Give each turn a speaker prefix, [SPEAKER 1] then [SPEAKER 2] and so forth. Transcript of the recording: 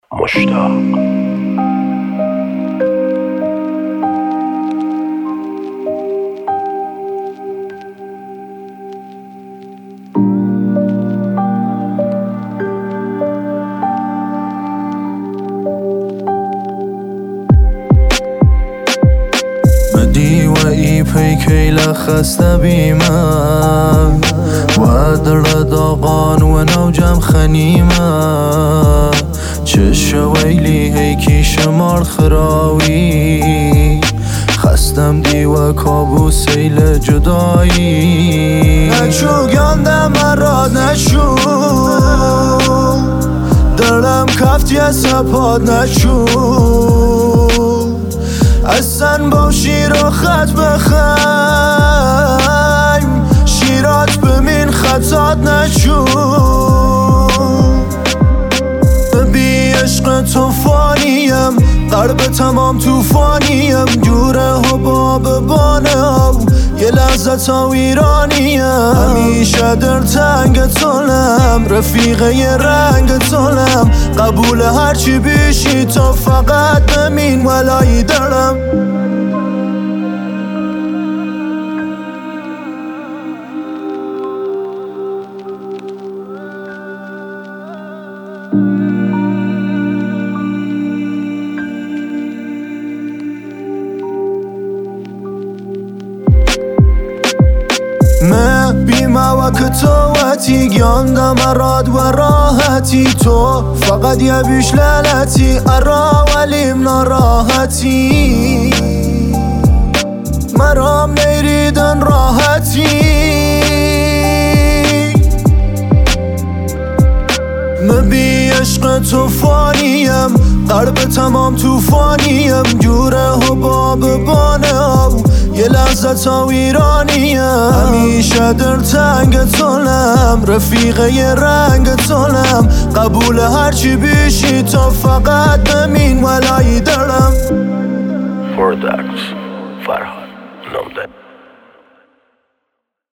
[SPEAKER 1] مشتاق
[SPEAKER 2] وإي بيكي لخست بيما وادر داغان ونوجم خنيمة چش ويلي هيكي شمار خراوي خستم دی و کابوس سیل جدایی نشو گندم مراد نشو دلم کفتی سپاد نشو اصلا با شیر و خط بخیم شیرات بمین خطات نشو بی عشق توفانیم قلب تمام توفانیم جوره حباب بانم یه لحظه تا ویرانیم همیشه در تنگ تولم رفیقه یه رنگ تولم قبول هرچی بیشی تا فقط بمین ولایی دارم بیمه و کتوتی گیاندم اراد و راحتی تو فقط یه بیش لعنتی ارا ولیم ناراحتی مرام نیریدن راحتی بی عشق توفانیم قلب تمام توفانیم جوره حباب بانم یه لحظه تا ویرانیم همیشه در تنگ تولم رفیقه یه رنگ تولم قبول هرچی بیشی تا فقط بمین ولایی دارم
[SPEAKER 1] فردکس فرهاد نامده